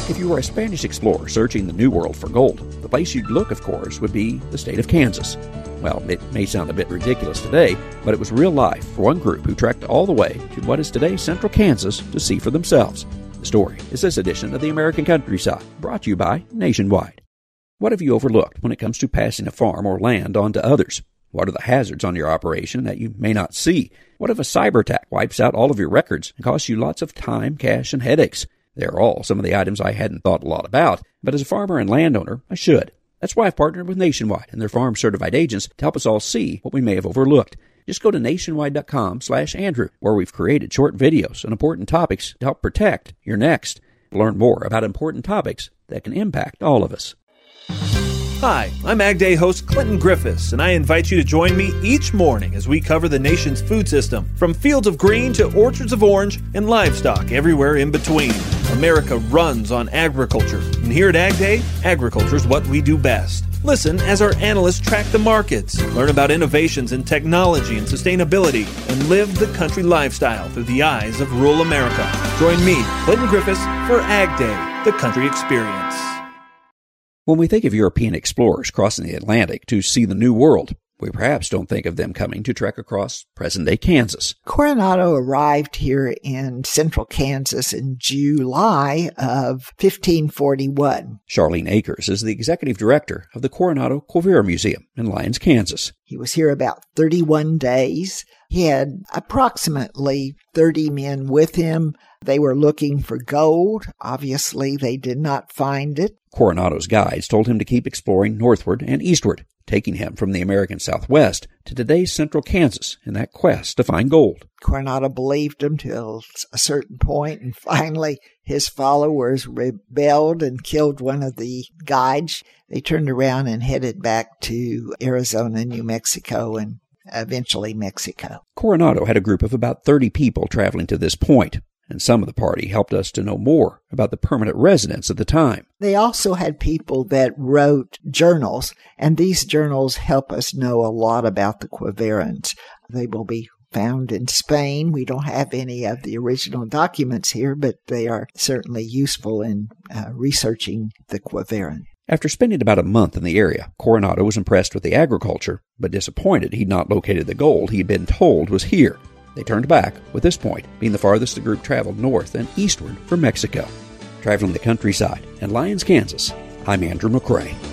If you were a Spanish explorer searching the New World for gold, the place you'd look, of course, would be the state of Kansas. Well, it may sound a bit ridiculous today, but it was real life for one group who trekked all the way to what is today central Kansas to see for themselves. The story is this edition of the American Countryside, brought to you by Nationwide. What have you overlooked when it comes to passing a farm or land on to others? What are the hazards on your operation that you may not see? What if a cyber attack wipes out all of your records and costs you lots of time, cash, and headaches? They're all some of the items I hadn't thought a lot about, but as a farmer and landowner, I should. That's why I've partnered with Nationwide and their farm-certified agents to help us all see what we may have overlooked. Just go to nationwide.com/Andrew, where we've created short videos on important topics to help protect your next. Learn more about important topics that can impact all of us. Hi, I'm Ag Day host Clinton Griffiths, and I invite you to join me each morning as we cover the nation's food system, from fields of green to orchards of orange and livestock everywhere in between. America runs on agriculture, and here at Ag Day, agriculture is what we do best. Listen as our analysts track the markets, learn about innovations in technology and sustainability, and live the country lifestyle through the eyes of rural America. Join me, Clinton Griffiths, for Ag Day, the country experience. When we think of European explorers crossing the Atlantic to see the New World, we perhaps don't think of them coming to trek across present-day Kansas. Coronado arrived here in central Kansas in July of 1541. Charlene Akers is the executive director of the Coronado Quivira Museum in Lyons, Kansas. He was here about 31 days. He had approximately 30 men with him. They were looking for gold. Obviously, they did not find it. Coronado's guides told him to keep exploring northward and eastward, taking him from the American Southwest to today's central Kansas in that quest to find gold. Coronado believed him till a certain point, and finally his followers rebelled and killed one of the guides. They turned around and headed back to Arizona, New Mexico, and eventually Mexico. Coronado had a group of about 30 people traveling to this point, and some of the party helped us to know more about the permanent residents at the time. They also had people that wrote journals, and these journals help us know a lot about the Quivirans. They will be found in Spain. We don't have any of the original documents here, but they are certainly useful in researching the Quiviran. After spending about a month in the area, Coronado was impressed with the agriculture, but disappointed he'd not located the gold he'd been told was here. They turned back, with this point being the farthest the group traveled north and eastward from Mexico. Traveling the countryside in Lyons, Kansas, I'm Andrew McCrae.